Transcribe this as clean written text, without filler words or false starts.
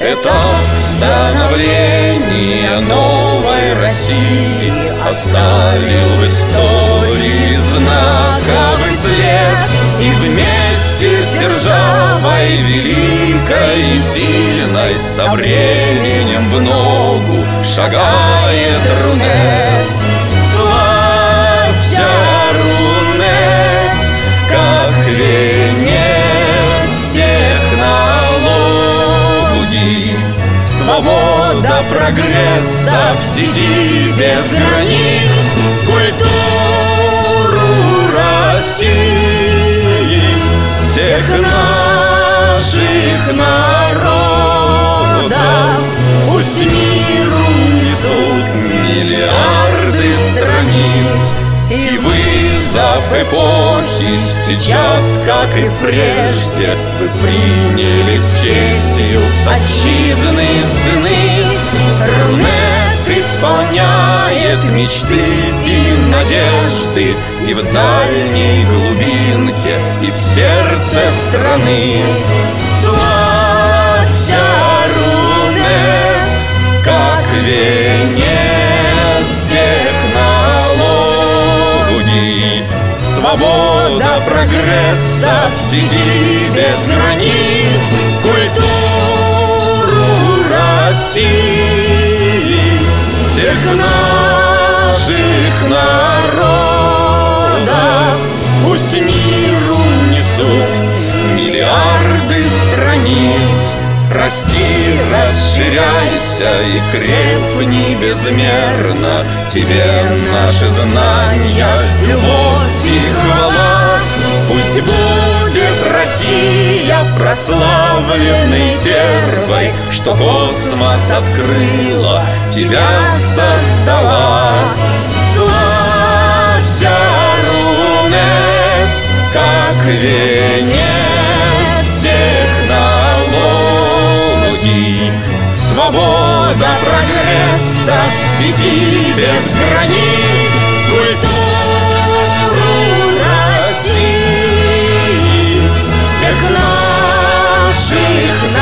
Этап становления новой России оставил в истории знаковый след. И вместе с державой великой и сильной со временем в ногу шагает Рунет. Славься, Рунет, как венец технологий. Свобода прогресса в сети без границ, культуру России, всех наших народов. Пусть миру несут миллиарды страниц, и вызов эпохи сейчас, как и прежде, вы приняли с честью отчизны сыны. Рунет исполняет мечты и надежды и в дальней глубинке, и в сердце страны. Славься, Рунет, как венец технологий. Свобода прогресса в сети без границ, культуру России, всех наших народов. Пусть миру несут миллиарды страниц. Расти, расширяйся и крепни безмерно. Тебе наши знания, любовь и хвала. Пусть будет Россия прославленной первой, что космос открыла, тебя создала. Славься, Рунет, как венец технологий. Свобода прогресса в сети без границ, культуру России, всех наших